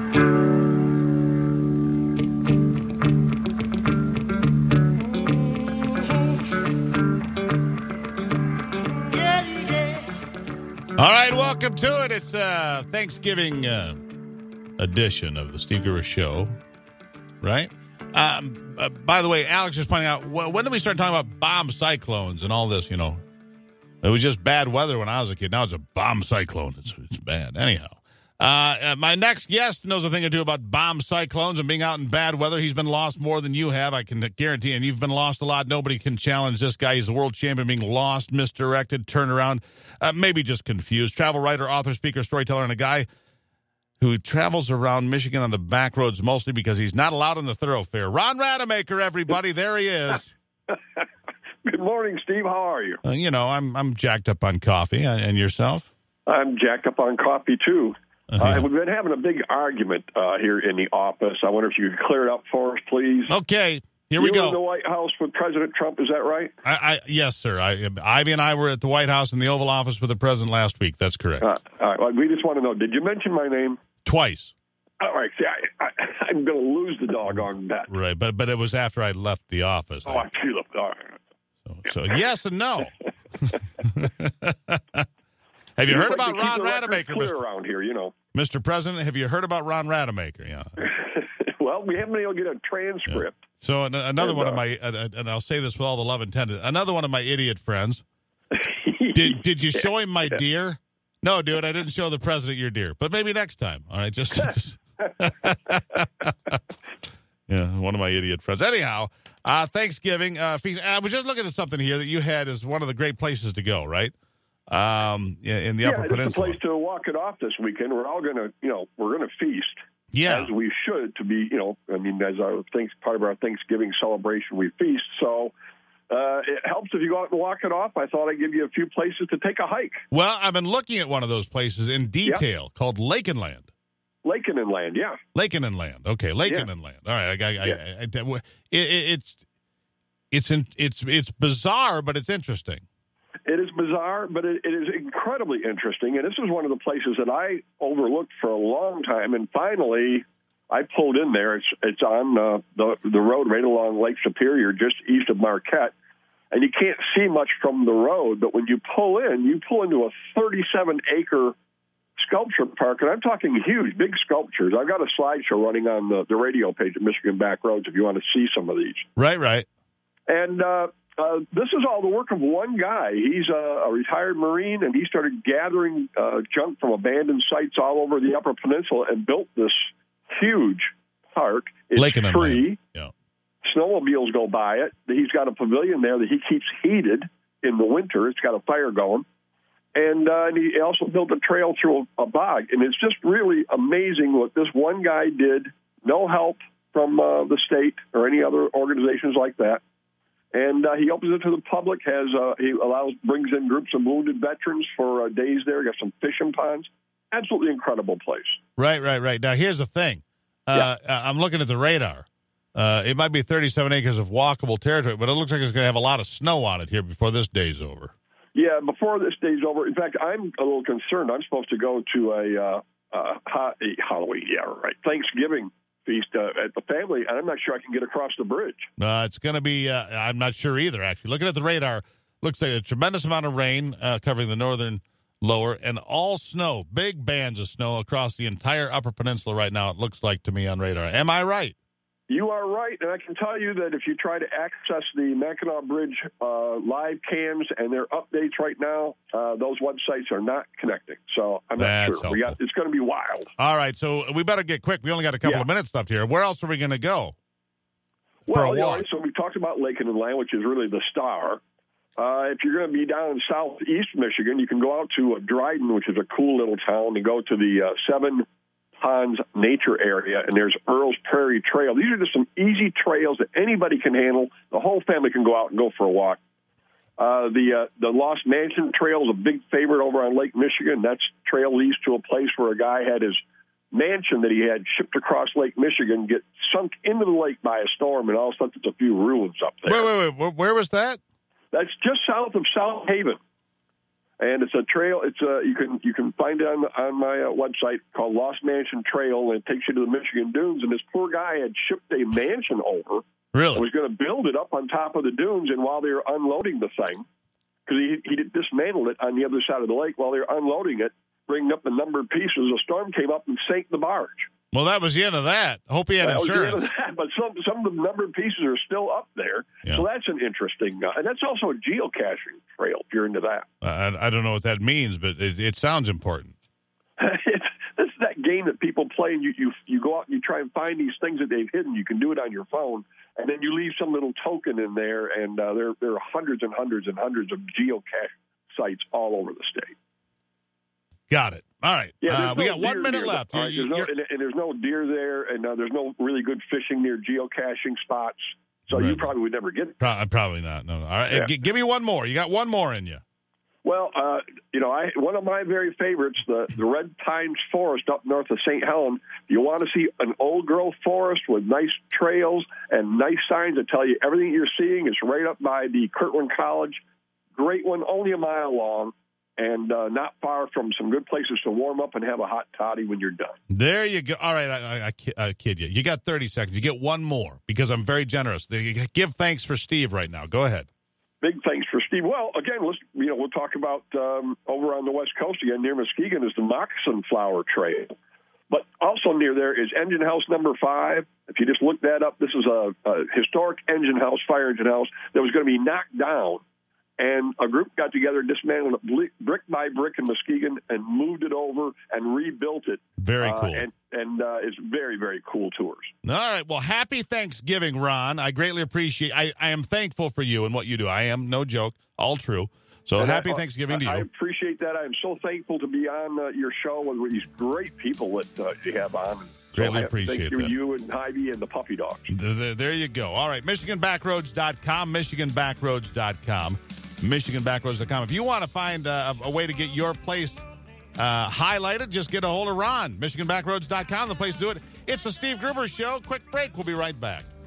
All right, welcome to it. It's Thanksgiving edition of the Steve Gerber Show, right? By the way, Alex is pointing out, when did we start talking about bomb cyclones and all this, you know? It was just bad weather when I was a kid. Now it's a bomb cyclone. It's bad. Anyhow, my next guest knows a thing or two about bomb cyclones and being out in bad weather. He's been lost more than you have, I can guarantee. And you've been lost a lot. Nobody can challenge this guy. He's the world champion being lost, misdirected, turned around, maybe just confused. Travel writer, author, speaker, storyteller, and a guy who travels around Michigan on the back roads mostly because he's not allowed in the thoroughfare. Ron Rademacher, everybody. There he is. Good morning, Steve. How are you? I'm jacked up on coffee. And yourself? I'm jacked up on coffee, too. Uh-huh. We've been having a big argument here in the office. I wonder if you could clear it up for us, please. Okay. Here we go. You were in the White House with President Trump, is that right? Yes, sir. Ivy and I were at the White House in the Oval Office with the president last week. That's correct. All right. Well, we just want to know, did you mention my name? Twice. All right. See, I'm going to lose the doggone bet. Right, but it was after I left the office. Oh, I feel it. All right. So yes and no. Have you heard about Ron Rademacher, around here, Mr. President? Have you heard about Ron Rademacher? Yeah. Well, we haven't been able to get a transcript. Yeah. So another one of my, and I'll say this with all the love intended, another one of my idiot friends. Did you show him my deer? No, dude, I didn't show the president your deer. But maybe next time. All right, just yeah, one of my idiot friends. Anyhow, Thanksgiving feast. I was just looking at something here that you had as one of the great places to go, right? In the Upper Peninsula. It's a place to walk it off this weekend. We're all going to, we're going to feast. Yeah. As we should to be, as part of our Thanksgiving celebration, we feast. So it helps if you go out and walk it off. I thought I'd give you a few places to take a hike. Well, I've been looking at one of those places in detail called Lakenland. Lakenland, yeah. Lakenland. Okay, Lakenland. All right. It's bizarre, but it's interesting. It is bizarre, but it is incredibly interesting. And this is one of the places that I overlooked for a long time. And finally, I pulled in there. It's on the road right along Lake Superior, just east of Marquette. And you can't see much from the road. But when you pull into a 37-acre sculpture park. And I'm talking huge, big sculptures. I've got a slideshow running on the radio page at Michigan Back Roads if you want to see some of these. Right. And this is all the work of one guy. He's a retired Marine, and he started gathering junk from abandoned sites all over the Upper Peninsula and built this huge park. It's free. Yeah. Snowmobiles go by it. He's got a pavilion there that he keeps heated in the winter. It's got a fire going. And he also built a trail through a bog. And it's just really amazing what this one guy did. No help from the state or any other organizations like that. And he opens it to the public. He brings in groups of wounded veterans for days there. Got some fishing ponds. Absolutely incredible place. Right. Now, here's the thing. I'm looking at the radar. It might be 37 acres of walkable territory, but it looks like it's going to have a lot of snow on it here before this day's over. Yeah, before this day's over. In fact, I'm a little concerned. I'm supposed to go to a Halloween, Thanksgiving feast at the family, and I'm not sure I can get across the bridge. It's going to be, I'm not sure either, actually. Looking at the radar, looks like a tremendous amount of rain covering the northern lower, and all snow, big bands of snow across the entire Upper Peninsula right now, it looks like to me on radar. Am I right? You are right, and I can tell you that if you try to access the Mackinac Bridge live cams and their updates right now, those websites are not connecting. So I'm not sure. It's going to be wild. All right, so we better get quick. We only got a couple of minutes left here. Where else are we going to go? Well, so we talked about Lakenland, which is really the star. If you're going to be down in southeast Michigan, you can go out to Dryden, which is a cool little town, and go to the Seven Ponds Nature Area, and there's Earl's Prairie Trail. These are just some easy trails that anybody can handle. The whole family can go out and go for a walk. The Lost Mansion Trail is a big favorite over on Lake Michigan. That trail leads to a place where a guy had his mansion that he had shipped across Lake Michigan get sunk into the lake by a storm, and all of a sudden there's a few ruins up there. Wait. Where was that? That's just south of South Haven. And it's a trail. You can find it on my website called Lost Mansion Trail, and it takes you to the Michigan Dunes. And this poor guy had shipped a mansion over. Really? And was going to build it up on top of the dunes. And while they were unloading the thing, because he dismantled it on the other side of the lake, while they were unloading it, bringing up the numbered pieces, a storm came up and sank the barge. Well, that was the end of that. I hope he had insurance. But some of the numbered pieces are still up there. Yeah. So that's an interesting, and that's also a geocaching trail if you're into that. I don't know what that means, but it sounds important. It's that game that people play, and you go out and you try and find these things that they've hidden. You can do it on your phone, and then you leave some little token in there, and there are hundreds and hundreds and hundreds of geocache sites all over the state. Got it. All right. Yeah, we got 1 minute left. Right, there's no deer there, and there's no really good fishing near geocaching spots. So you probably would never get it. Probably not. No. All right. Yeah. Give me one more. You got one more in you. Well, one of my very favorites, the Red Pines Forest up north of St. Helen. You want to see an old-growth forest with nice trails and nice signs that tell you everything you're seeing is right up by the Kirtland College. Great one, only a mile long. And not far from some good places to warm up and have a hot toddy when you're done. There you go. All right, I kid you. You got 30 seconds. You get one more because I'm very generous. Give thanks for Steve right now. Go ahead. Big thanks for Steve. Well, again, we'll talk about over on the West Coast again near Muskegon is the Moccasin Flower Trail. But also near there is Engine House number 5. If you just look that up, this is a historic fire engine house that was going to be knocked down. And a group got together, dismantled it brick by brick in Muskegon, and moved it over and rebuilt it. Very cool. And it's very, very cool tours. All right. Well, happy Thanksgiving, Ron. I greatly appreciate I am thankful for you and what you do. I am, no joke, all true. So happy Thanksgiving to you. I appreciate that. I am so thankful to be on your show with these great people that you have on. Greatly appreciate that. You and Ivy and the puppy dogs. There you go. All right. MichiganBackroads.com, MichiganBackroads.com. MichiganBackroads.com. If you want to find a way to get your place highlighted, just get a hold of Ron. MichiganBackroads.com, the place to do it. It's the Steve Gruber Show. Quick break. We'll be right back.